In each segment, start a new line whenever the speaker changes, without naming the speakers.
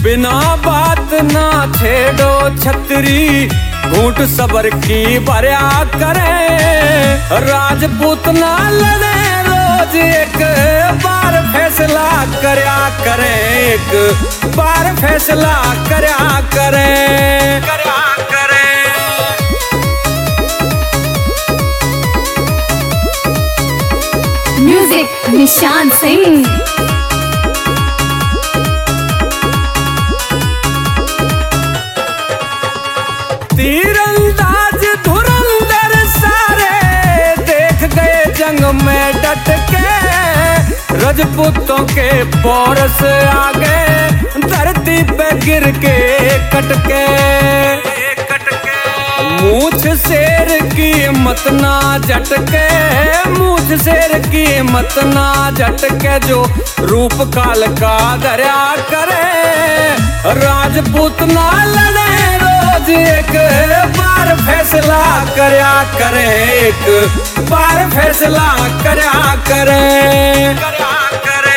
बिना बात ना छेड़ो छतरी, घूंट सबर की भरया करे। राजपूत ना लड़े रोज, एक बार फैसला करया करे, एक बार फैसला करया करे, करया करे।
म्यूजिक निशान सिंह।
तीरंदाज धुरंधर सारे देख गए जंग में डट के। राजपूतों के पोरस आगे धरती पे गिर के कट के। मूछ शेर की मत ना झटके, मूछ शेर की मत ना झटके, जो रूप काल का धरया करे। राजपूत ना लड़े रोज, एक बार फैसला करया करे, एक बार फैसला करया करे, करया करे।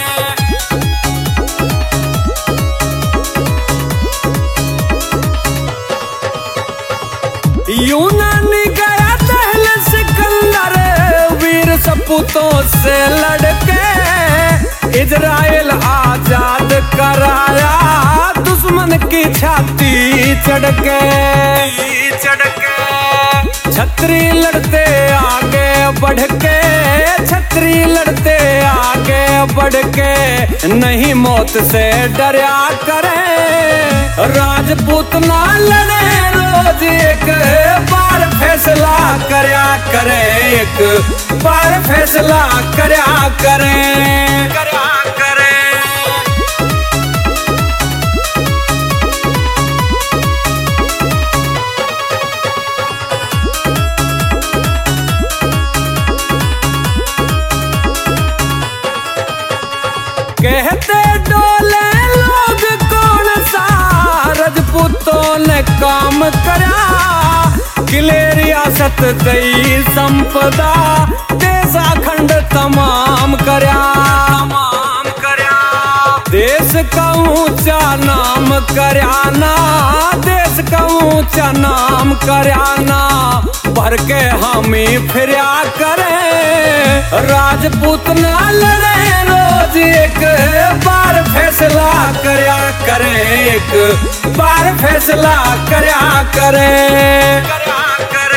यूनानी गया दहल सिकंदर, वीर सपूतों से लड़के। इजराइल आजाद कराया, दुश्मन की छाती चढ़ के, चढ़ के। छतरी लड़ते आगे बढ़ के, छतरी लड़ते आगे बढ़ के, नहीं मौत से डरया करे। राजपूत ना लड़े रोज, एक बार फैसला करया करे, एक बार फैसला करया करे, करया करे। कहते डोले लोग कौन सा, राजपूतों ने काम करा। किले रियासत दई संपदा, देश अखंड तमाम करया, तमाम करया। देश का ऊंचा नाम करयाना, देश का ऊंचा नाम करयाना, भर के हामी फिरया करे। राजपूत ना लड़े रोज, एक बार फैसला करया करे, एक बार फैसला करया करे, करया करे।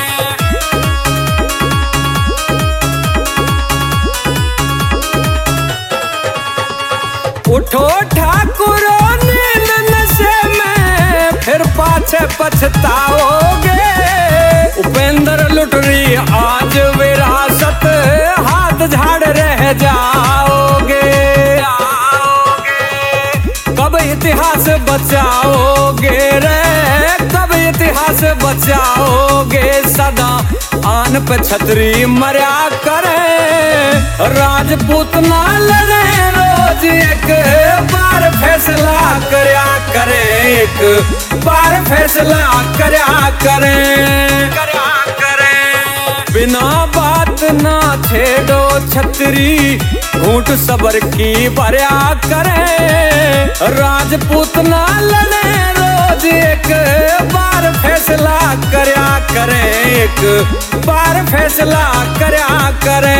उठो ठाकुरों नींद नशे में, फिर पाछे पछताओगे। उपेंद्र लुटरी आज विरासत, हाथ झाड़ रह जाओगे। कब इतिहास बचाओगे रे, कब इतिहास बचाओगे। सदा आन पे छतरी मरया करे। राजपूत ना लड़े रोज, एक बार फैसला करया करे, एक बार फैसला करया करे, करया करे। बिना बात ना छेड़ो छतरी, घूंट सबर की भरया करे। राजपूत ना लड़े रोज, एक बार फैसला करया करे, एक बार फैसला करया करे।